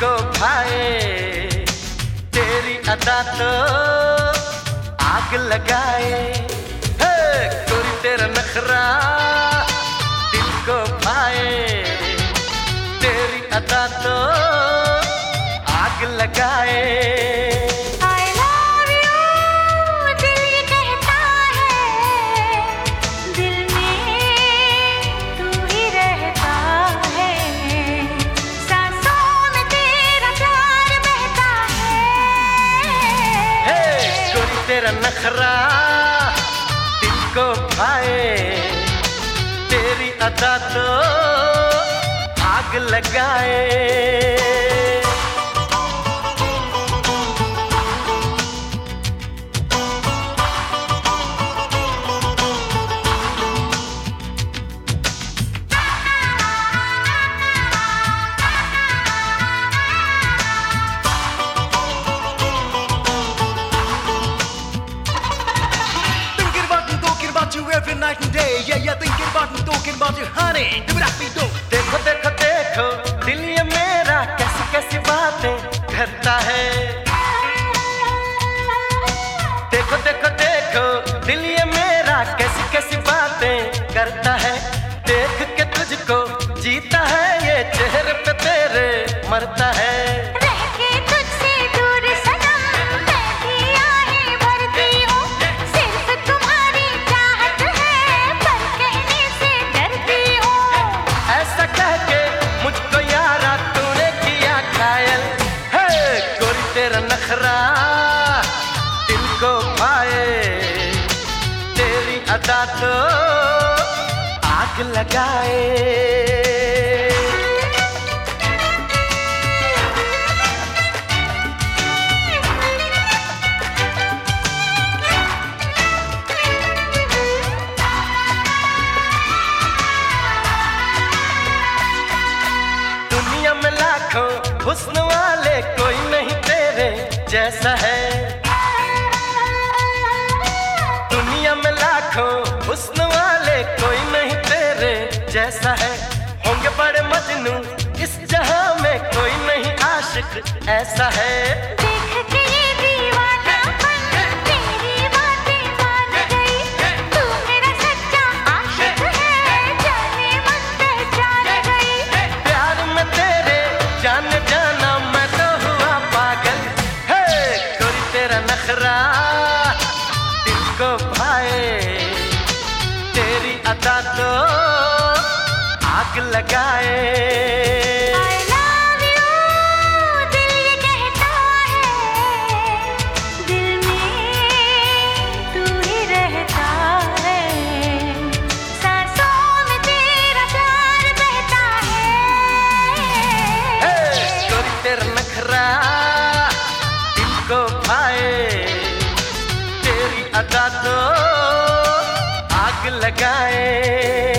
को भाए, तेरी अदा तो आग लगाए। हे गोरी तेरा नखरा दिल को भाए, तेरी अदा तो आग लगाए। तेरा नखरा दिल को भाए, तेरी अदा तो आग लगाए। Every night and day, yeah, thinking about and talking about you, honey. Do what I do. देखो देखो देखो दिल ये मेरा कैसी कैसी बातें करता है। देखो देखो देखो दिल ये मेरा कैसी कैसी बातें करता है। देख के तुझको जीता है, ये चेहरे पे तेरे मरता है। तेरा नखरा दिल को भाए, तेरी अदा तो आग लगाए। दुनिया में लाखों हुस्न वाले कोई नहीं तेरे जैसा है। दुनिया में लाखों हुस्न वाले कोई नहीं तेरे जैसा है। होंगे बड़े मजनू इस जहां में, कोई नहीं आशिक ऐसा है। प्यार में तेरे जान जाना मैं तो हुआ पागल। हे कोई तेरा नखरा दिल को भाए, तेरी अदा तो आग लगाए। तेरा नखरा दिल को भाए, तेरी अदा तो आग लगाए।